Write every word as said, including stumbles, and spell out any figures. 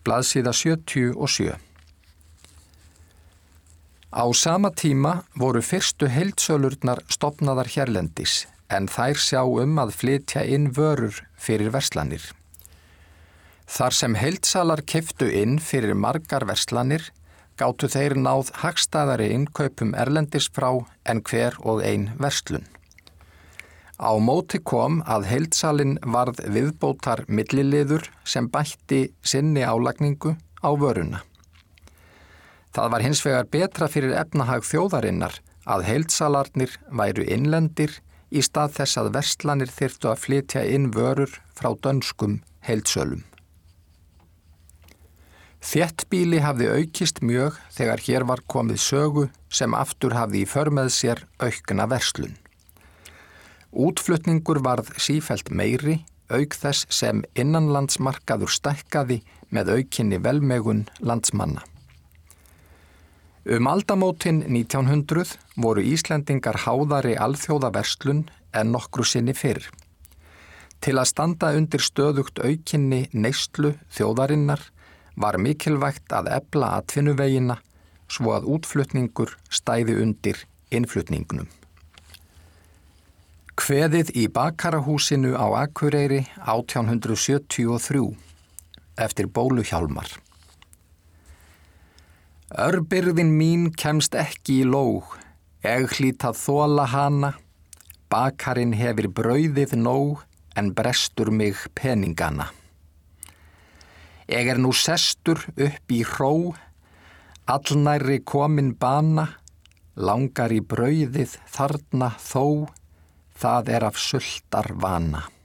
blaðsíða sjötíu og sjö. Á sama tíma voru fyrstu heildsölurnar stofnaðar hérlendis, en þær sjá um að flytja inn vörur fyrir verslanir. Þar sem heildsalar keyptu inn fyrir margar verslanir, gátu þeir náð hagstæðari innkaupum erlendis frá en hver og ein verslun. Á móti kom að heildsalinn varð viðbótar milliliður sem bætti sinni álagningu á vöruna. Það var hins vegar betra fyrir efnahag þjóðarinnar að heildsalarnir væru innlendir í stað þess að verslanir þyrftu að flytja inn vörur frá dönskum heildsölum. Þéttbýli hafði aukist mjög þegar hér var komið sögu sem aftur hafði í för með sér aukna verslun. Útflutningur varð sífellt meiri, auk þess sem innanlandsmarkaður stækkaði með aukinni velmegun landsmanna. Um aldamótin nítján hundruð voru Íslendingar háðari alþjóðaverslun en nokkru sinni fyrr. Til að standa undir stöðugt aukinni neyslu þjóðarinnar var mikilvægt að efla atvinnuvegina svo að útflutningur stæði undir innflutningnum. Kveðið í Bakarahúsinu á Akureyri átján hundrað sjötíu og þrjú eftir Bólu Hjálmar. Örbirðin mín kemst ekki í lóg, eg hlýt að þola hana, bakarinn hefir brauðið nóg en brestur mig peningana. Eg er nú sestur upp í hró, allnærri komin bana, langar í brauðið þarna þó, það er af sultar vana.